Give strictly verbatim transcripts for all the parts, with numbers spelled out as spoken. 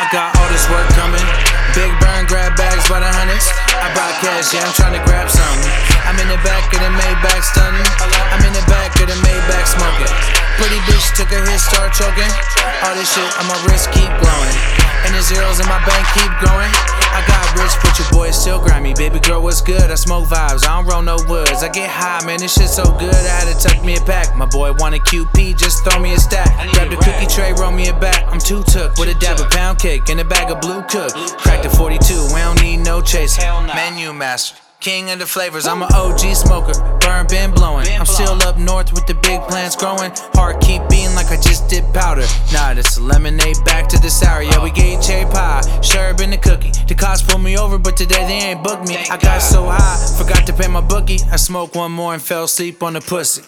got all this work coming. Big burn, grab bags by the hundreds. I brought cash, yeah, I'm trying to grab something. I'm in the back of the Maybach stunning. I'm in the back of the Maybach smoking. Pretty bitch took a hit, start choking. All this shit on my wrist keep glowing, and the zeros in my bank keep growing. I got rich, but your boy is still grimy. Baby girl, what's good? I smoke vibes, I don't roll no woods. I get high, man, this shit so good, I had to tuck me a pack. My boy wanted Q P, just throw me a stack. Grab the cookie tray, roll me a back. I'm too took with a dab of pound cake and a bag of blue cook. Cracked a forty-two, we don't need no chaser. Menu master, king of the flavors, I'm an O G smoker. Burn been blowing, I'm still up north with the big plants growing. Heart keep beating like I just did powder. Nah, this a lemonade back to the sour. Yeah, we gave cherry pie, sherbet and the cookie. The cops pulled me over, but today they ain't booked me. I got so high, forgot to pay my bookie. I smoked one more and fell asleep on the pussy.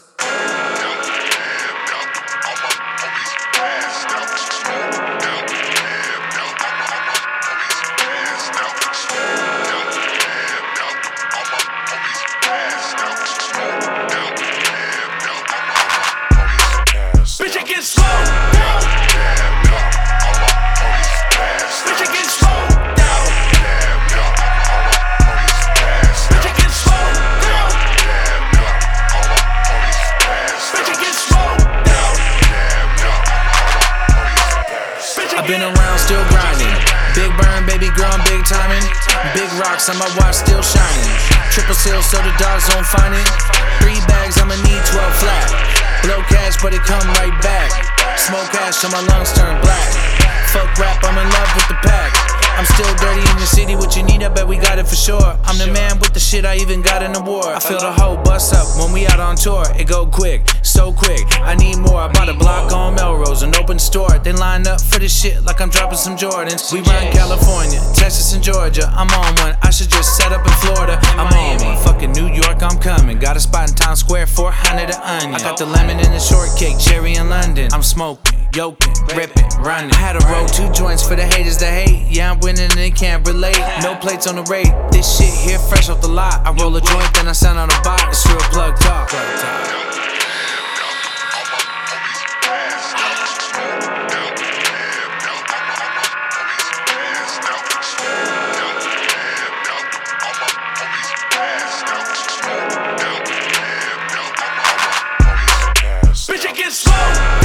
I've been around, still grinding. Big burn, baby girl, I'm big timing. Big rocks on my watch, still shining. Triple seal so the dogs don't find it. Three bags, I'ma need twelve flat. Blow cash, but it come right back. Smoke ash till my lungs turn black. Fuck rap, I'm in love with the pack. I'm still dirty in the city, what you need, I bet we got it for sure. I'm the man with the shit, I even got an award. I feel the whole bust up when we out on tour. It go quick, so quick, I need more. I bought a block on Melrose, an open store. They line up for this shit like I'm dropping some Jordans. We run California, Texas and Georgia. I'm on one, I should just set up in Florida. I'm on one, fucking New York, I'm coming. Got a spot in Times Square, four hundred an onion. I got the lemon and the shortcake, cherry in London. I'm smoking, yoking, ripping, running. I had to roll two joints for the haters that hate. Yeah, I'm winning and they can't relate. No plates on the rate, this shit here fresh off the lot. I roll a joint, then I sound on a bot. It's real plug talk. Plug talk. Bitch, it gets slow.